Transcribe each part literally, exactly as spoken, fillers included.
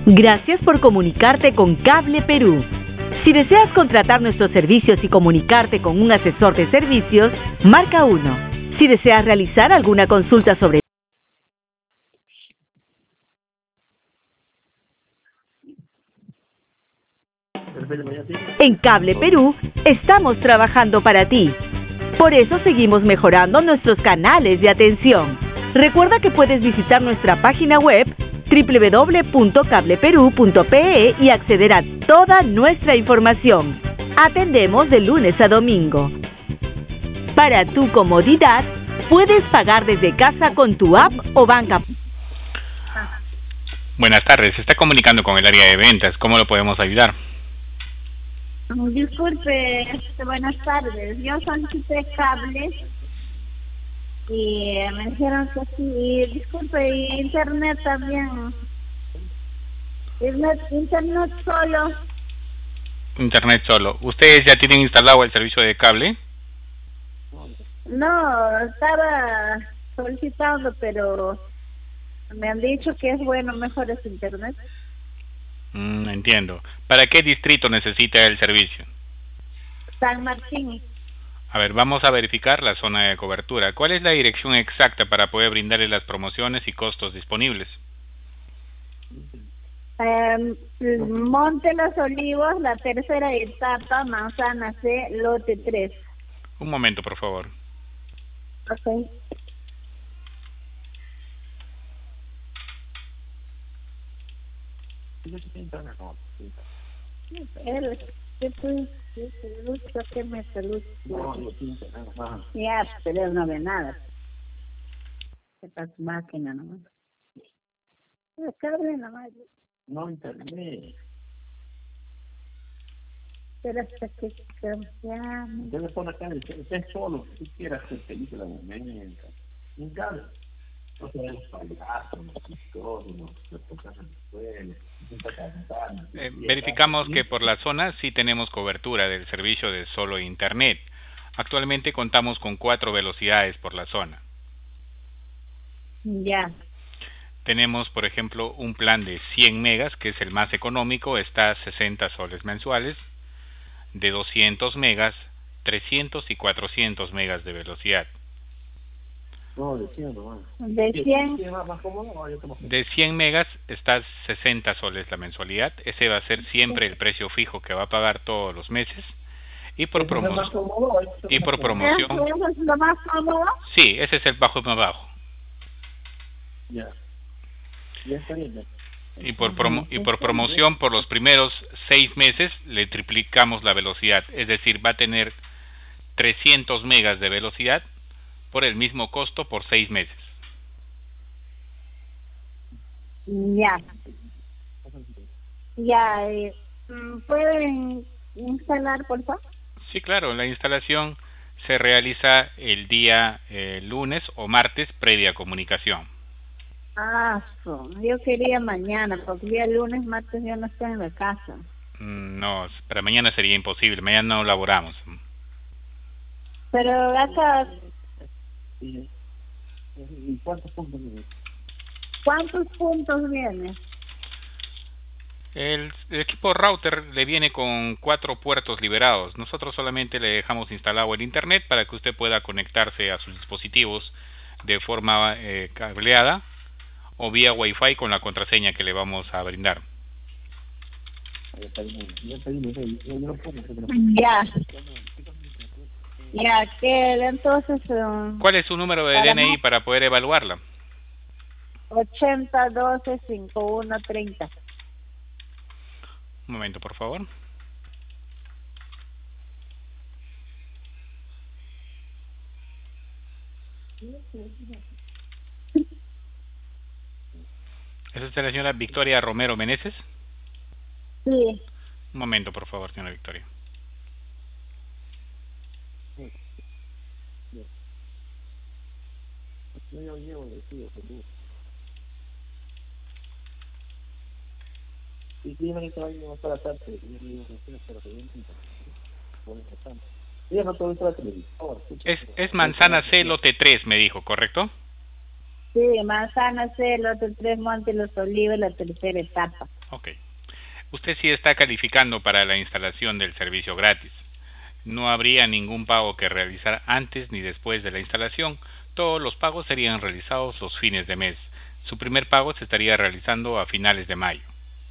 Gracias por comunicarte con Cable Perú. Si deseas contratar nuestros servicios y comunicarte con un asesor de servicios, marca uno. Si deseas realizar alguna consulta sobre En Cable Perú, estamos trabajando para ti. Por eso seguimos mejorando nuestros canales de atención. Recuerda que puedes visitar nuestra página web doble u doble u doble u punto cable perú punto pe e y acceder a toda nuestra información. Atendemos de lunes a domingo. Para tu comodidad, puedes pagar desde casa con tu app o banca. Buenas tardes, se está comunicando con el área de ventas. ¿Cómo lo podemos ayudar? Disculpe, este, buenas tardes. Yo solicité cables y me dijeron que sí. Y, disculpe, y internet también. Internet, internet solo. Internet solo. ¿Ustedes ya tienen instalado el servicio de cable? No, estaba solicitando, pero me han dicho que es bueno, mejor es internet. Mm, entiendo. ¿Para qué distrito necesita el servicio? San Martín. A ver, vamos a verificar la zona de cobertura. ¿Cuál es la dirección exacta para poder brindarle las promociones y costos disponibles? Eh, Monte Los Olivos, la tercera etapa, Manzana C, lote tres. Un momento, por favor. Ok. Él, ¿qué tú? ¿Qué me saluda? No, no pinta nada más. Ya, pero él no ve nada. Esta máquina nomás. Cable nomás. No, internet. Pero hasta que cambiamos. Usted le pone acá, usted es solo, si quieres hacer película de momento. Un cable. O sea, el payaso, los psicólogos, los tocan en el suelo. Eh, verificamos que por la zona sí tenemos cobertura del servicio de solo internet. Actualmente contamos con cuatro velocidades por la zona. Ya. Tenemos, por ejemplo, un plan de cien megas, que es el más económico, está a sesenta soles mensuales, de doscientos megas, trescientos y cuatrocientos megas de velocidad. No, de cien nomás. De cien. De cien megas está sesenta soles la mensualidad. Ese va a ser siempre el precio fijo que va a pagar todos los meses. Y por promoción. Y por promoción. ¿Eso es lo más cómodo? Sí, ese es el bajo más bajo. Ya. Ya está bien. Y por promo y por promoción por los primeros seis meses le triplicamos la velocidad. Es decir, va a tener trescientos megas de velocidad por el mismo costo por seis meses. Ya. Ya. Eh, ¿Pueden instalar, por favor? Sí, claro. La instalación se realiza el día eh, lunes o martes previa comunicación. Ah, so. Yo quería mañana, porque el día lunes, martes yo no estoy en la casa. Mm, no, para mañana sería imposible. Mañana no laboramos. Pero acá... ¿Y cuántos puntos viene? ¿Cuántos puntos viene? El, el equipo router le viene con cuatro puertos liberados. Nosotros solamente le dejamos instalado el internet para que usted pueda conectarse a sus dispositivos de forma eh, cableada o vía Wi-Fi con la contraseña que le vamos a brindar. Ya. Ya, que entonces... Um, ¿Cuál es su número de D N I para poder evaluarla? ochenta doce cincuenta y uno treinta. Un momento, por favor. ¿Es usted la señora Victoria Romero Meneses? Sí. Un momento, por favor, señora Victoria. Es, es Manzana C, lote tres, me dijo, ¿correcto? Sí, Manzana C, lote tres, Monte Los Olivos, la tercera etapa. Ok. Usted sí está calificando para la instalación del servicio gratis. No habría ningún pago que realizar antes ni después de la instalación. Todos los pagos serían realizados los fines de mes. Su primer pago se estaría realizando a finales de mayo.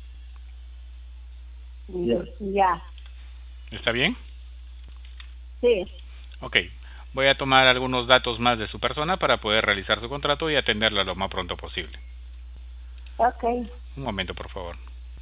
Ya. Ya. ¿Está bien? Sí. Ok. Voy a tomar algunos datos más de su persona para poder realizar su contrato y atenderla lo más pronto posible. Ok. Un momento, por favor.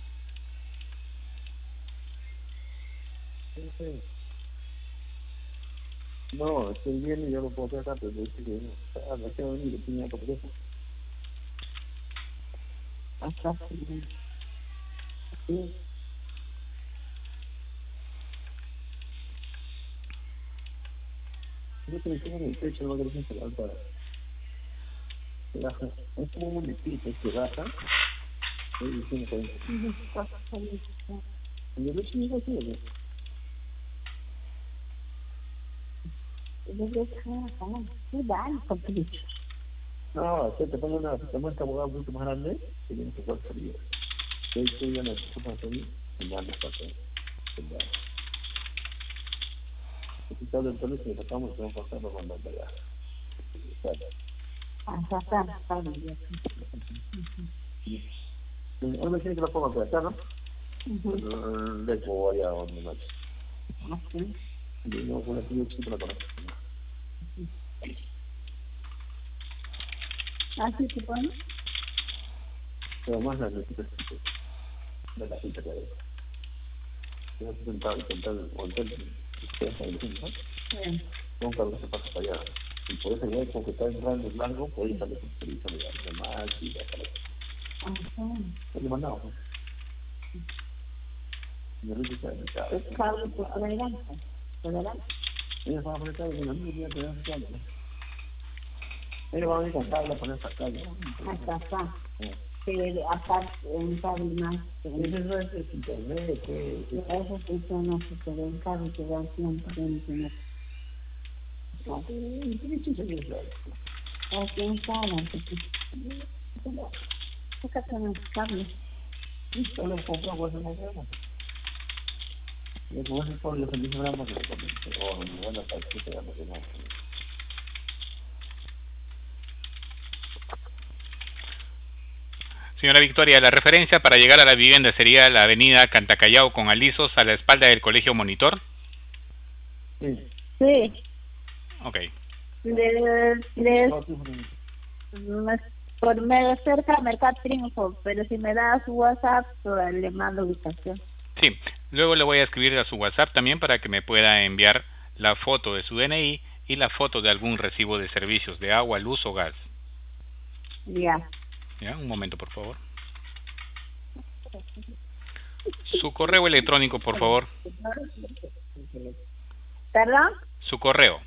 No, estoy bien y yo lo puedo hacer acá, pero dice que no. Ah, no quiero venir, que tenía por teléfono. Hasta sí. Sí. Yo te decía en el techo, no creo que se levanta. Se baja. Es como un muñequito que baja. Estoy diciendo que y yo le digo así, ¿no? No, si te pongo una, te muestra abogado mucho más grande, que tiene que estar frío. De hecho, ya no se puede hacer y ya no está haciendo. Si está del teléfono, si lo sacamos, tenemos que pasarlo cuando anda allá. Hasta acá, está bien. Ahora me tiene que la ponga por acá, ¿no? Le voy a donde más. Así. Y no, con aquí yo siempre la conozco. Así se pone. Pero más la necesitas de la cita que hay. Yo estoy sentado y sentado en el hotel. Ustedes saben, ¿no? Sí. Un carro se pasa para allá. Y por ese hueco que está entrando en largo, puede ir a la supervisa de más y de acá. Ajá. ¿Qué le mandamos? Me lo dice en el carro. Es cable por adelante. Por adelante. Ella va a poner cable con la niña, te dan cable. Ella va a venir con cable a poner esa cable. Hasta acá. Que aparte, un cable más. Eso es internet, que... Eso sí son los que se ven cable que dan siempre en internet. ¿Qué chucha es eso? Aquí en sala. Acá tenemos cables. Listo, lo compramos en el programa. Y como es por los felices gramos, lo comento. O me van a estar que te damos de más. Señora Victoria, la referencia para llegar a la vivienda sería la avenida Cantacallao con Alisos a la espalda del Colegio Monitor. Sí. Sí. Ok. Les, les, por medio cerca Mercado Triunfo, pero si me das su WhatsApp, pues, le mando ubicación. Sí, luego le voy a escribir a su WhatsApp también para que me pueda enviar la foto de su D N I y la foto de algún recibo de servicios de agua, luz o gas. Ya. Ya, un momento, por favor. Su correo electrónico, por favor. ¿Perdón? Su correo.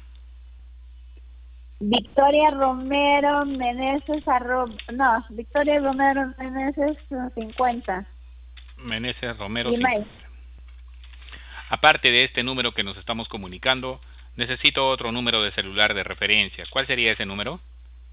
Victoria Romero Meneses arroba, no, Victoria Romero Meneses cincuenta. Meneses Romero Email. cincuenta. Aparte de este número que nos estamos comunicando, necesito otro número de celular de referencia. ¿Cuál sería ese número?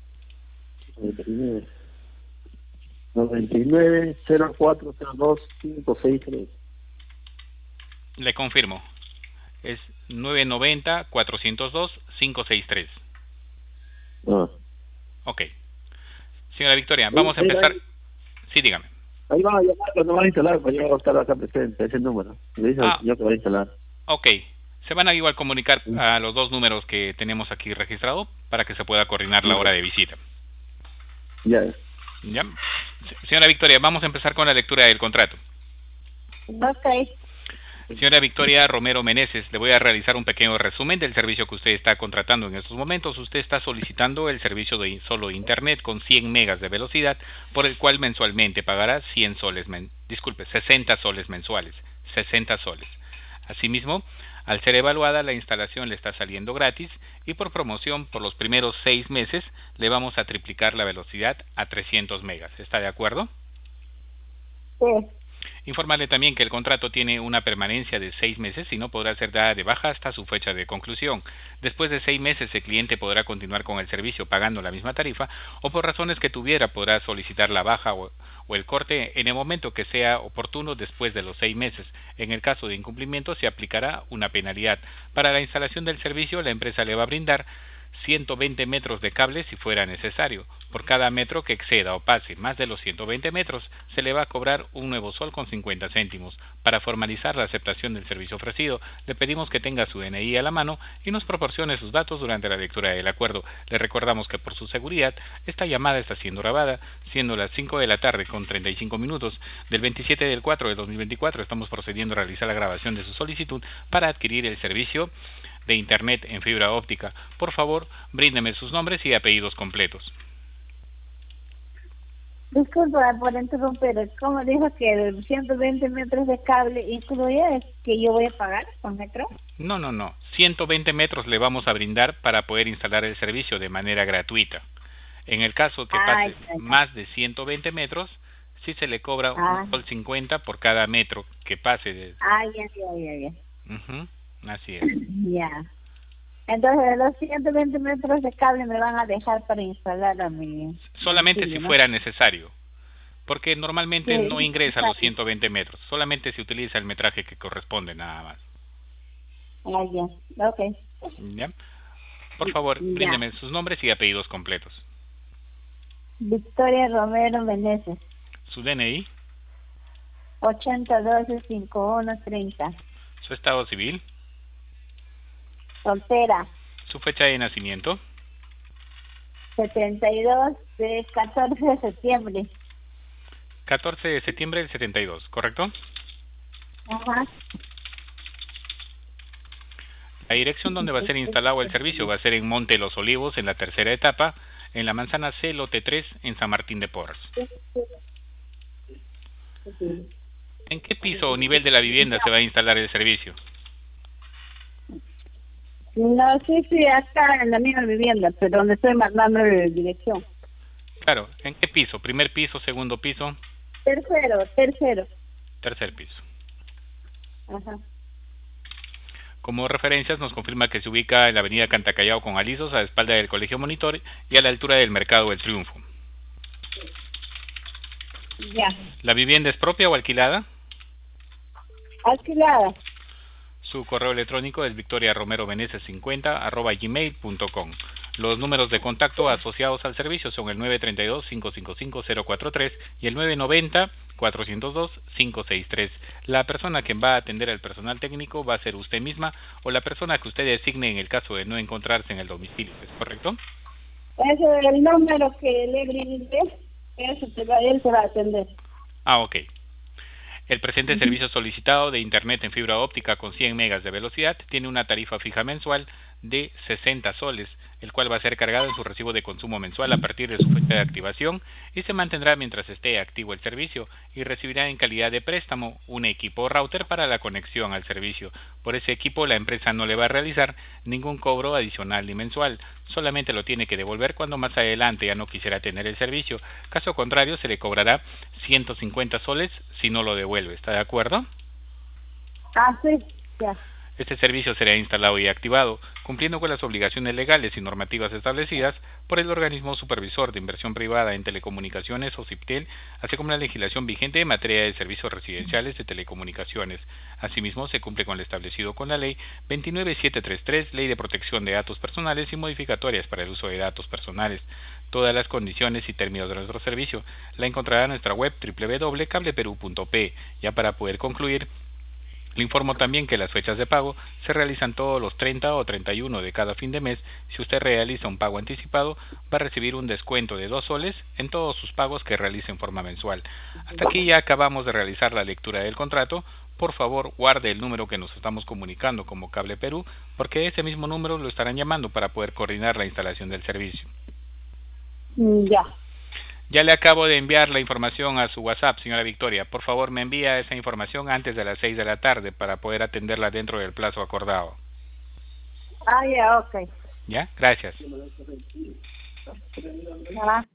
noventa y nueve, cero cuatro cero dos, cinco seis tres. Le confirmo. Es nueve nueve cero, cuatro cero dos, cinco seis tres. Ah. Ok. Señora Victoria, vamos a empezar. Sí, dígame. Ahí van a llamar cuando van a instalar, pues yo voy a estar acá presente, ese número. Le dice Ah, al señor que va a instalar. Ok. Se van a igual comunicar a los dos números que tenemos aquí registrados para que se pueda coordinar la hora de visita. Ya. ¿Ya? Señora Victoria, vamos a empezar con la lectura del contrato. Ok. Señora Victoria Romero Meneses, le voy a realizar un pequeño resumen del servicio que usted está contratando en estos momentos. Usted está solicitando el servicio de solo Internet con cien megas de velocidad, por el cual mensualmente pagará cien soles, men disculpe, sesenta soles mensuales, sesenta soles. Asimismo, al ser evaluada, la instalación le está saliendo gratis y por promoción, por los primeros seis meses, le vamos a triplicar la velocidad a trescientos megas. ¿Está de acuerdo? Sí. Informarle también que el contrato tiene una permanencia de seis meses y no podrá ser dada de baja hasta su fecha de conclusión. Después de seis meses, el cliente podrá continuar con el servicio pagando la misma tarifa o por razones que tuviera podrá solicitar la baja o, o el corte en el momento que sea oportuno después de los seis meses. En el caso de incumplimiento se aplicará una penalidad. Para la instalación del servicio, la empresa le va a brindar ciento veinte metros de cable si fuera necesario. Por cada metro que exceda o pase más de los ciento veinte metros, se le va a cobrar un nuevo sol con cincuenta céntimos. Para formalizar la aceptación del servicio ofrecido, le pedimos que tenga su D N I a la mano y nos proporcione sus datos durante la lectura del acuerdo. Le recordamos que por su seguridad, esta llamada está siendo grabada, siendo las cinco de la tarde con treinta y cinco minutos del veintisiete del cuatro de dos mil veinticuatro. Estamos procediendo a realizar la grabación de su solicitud para adquirir el servicio de Internet en fibra óptica. Por favor, bríndeme sus nombres y apellidos completos. Disculpa por interrumpir, ¿cómo dijo que ciento veinte metros de cable incluye que yo voy a pagar por metro? No, no, no. ciento veinte metros le vamos a brindar para poder instalar el servicio de manera gratuita. En el caso que pase ah, más de ciento veinte metros, sí se le cobra ah. un sol cincuenta por cada metro que pase. De... Ah, ya, ya, ya, ya. Uh-huh. Así es. Ya. Entonces, los ciento veinte metros de cable me van a dejar para instalar a mi... Solamente mi si ¿no? fuera necesario. Porque normalmente sí, no ingresa sí. los ciento veinte metros. Solamente se utiliza el metraje que corresponde, nada más. Ah, ya. Ok. ¿Ya? Por favor, ya. bríndeme sus nombres y apellidos completos. Victoria Romero Meneses. Su D N I. ochenta doce cincuenta y uno treinta. Su estado civil. Soltera. Su fecha de nacimiento. setenta y dos de catorce de septiembre. catorce de septiembre del setenta y dos, ¿correcto? Ajá. La dirección donde va a ser instalado el servicio va a ser en Monte Los Olivos, en la tercera etapa, en la manzana C, lote tres, en San Martín de Porres. ¿En qué piso o nivel de la vivienda se va a instalar el servicio? No, sí, sí, acá en la misma vivienda, pero donde estoy mandando la dirección. Claro, ¿en qué piso? ¿Primer piso, segundo piso? Tercero, tercero. Tercer piso. Ajá. Como referencias nos confirma que se ubica en la avenida Cantacallao con Alisos, a la espalda del Colegio Monitor y a la altura del Mercado del Triunfo. Ya. ¿La vivienda es propia o alquilada? Alquilada. Su correo electrónico es victoria romero meneses cincuenta arroba gmail punto com. Los números de contacto asociados al servicio son el nueve tres dos, cinco cinco cinco, cero cuatro tres y el nueve nueve cero, cuatro cero dos, cinco seis tres. La persona que va a atender al personal técnico va a ser usted misma o la persona que usted designe en el caso de no encontrarse en el domicilio, ¿es correcto? Ese es el número que le brindé, eso te va, él se va a atender. Ah, ok. El presente uh-huh. servicio solicitado de Internet en fibra óptica con cien megas de velocidad tiene una tarifa fija mensual de sesenta soles, el cual va a ser cargado en su recibo de consumo mensual a partir de su fecha de activación y se mantendrá mientras esté activo el servicio y recibirá en calidad de préstamo un equipo router para la conexión al servicio. Por ese equipo la empresa no le va a realizar ningún cobro adicional ni mensual, solamente lo tiene que devolver cuando más adelante ya no quisiera tener el servicio. Caso contrario se le cobrará ciento cincuenta soles si no lo devuelve. ¿Está de acuerdo? Ah, sí, ya. Este servicio será instalado y activado, cumpliendo con las obligaciones legales y normativas establecidas por el organismo supervisor de inversión privada en telecomunicaciones o CIPTEL, así como la legislación vigente en materia de servicios residenciales de telecomunicaciones. Asimismo, se cumple con lo establecido con la Ley veintinueve mil setecientos treinta y tres, Ley de Protección de Datos Personales y modificatorias para el uso de datos personales. Todas las condiciones y términos de nuestro servicio la encontrará en nuestra web doble u doble u doble u punto cableperú punto pe. Ya para poder concluir, le informo también que las fechas de pago se realizan todos los treinta o treinta y uno de cada fin de mes. Si usted realiza un pago anticipado, va a recibir un descuento de dos soles en todos sus pagos que realice en forma mensual. Hasta aquí ya acabamos de realizar la lectura del contrato. Por favor, guarde el número que nos estamos comunicando como Cable Perú, porque ese mismo número lo estarán llamando para poder coordinar la instalación del servicio. Ya. Ya le acabo de enviar la información a su WhatsApp, señora Victoria. Por favor, me envía esa información antes de las seis de la tarde para poder atenderla dentro del plazo acordado. Ah, ya, ok. ¿Ya? Gracias. Ah.